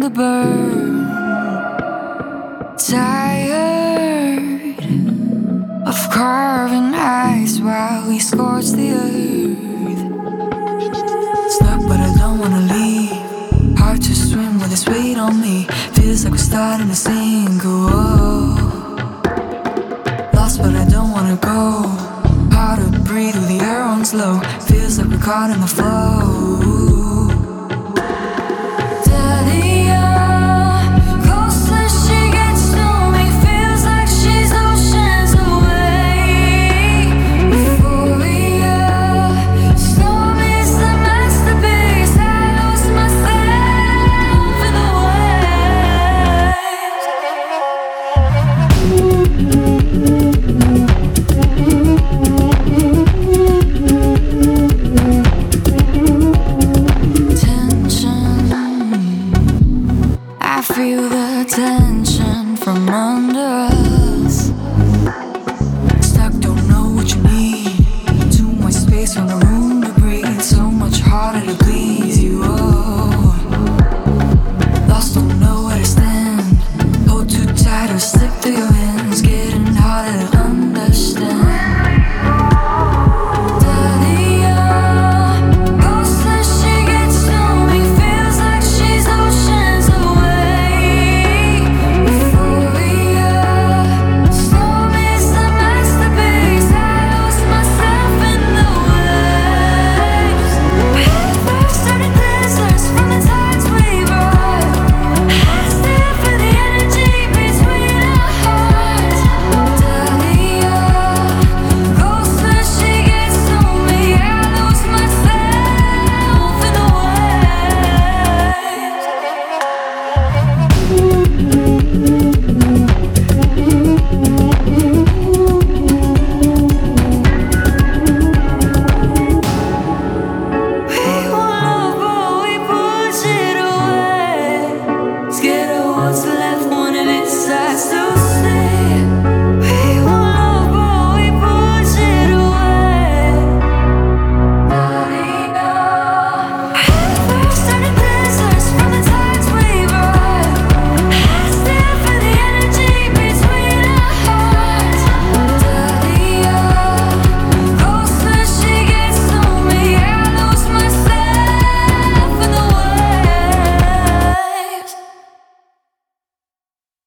the burn. Tired of carving ice while we scorch the earth. Stuck but I don't wanna leave. Hard to swim with this weight on me. Feels like we're starting to sink. Oh, lost but I don't wanna go. Hard to breathe with the air on slow. Feels like we're caught in the flow. I feel the tension from under us. Stuck, don't know what you need. Too much space on the room.